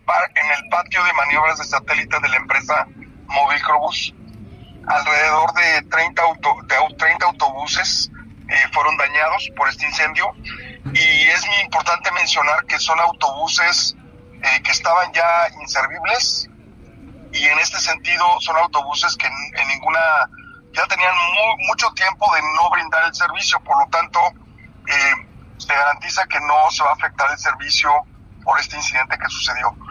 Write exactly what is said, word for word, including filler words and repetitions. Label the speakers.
Speaker 1: par, en el patio de maniobras de satélite de la empresa Movicrobús. Alrededor de treinta, auto, de treinta autobuses eh, fueron dañados por este incendio, y es muy importante mencionar que son autobuses eh, que estaban ya inservibles, y en este sentido son autobuses que en, en ninguna, ya tenían muy, mucho tiempo de no brindar el servicio, por lo tanto eh, se garantiza que no se va a afectar el servicio por este incidente que sucedió.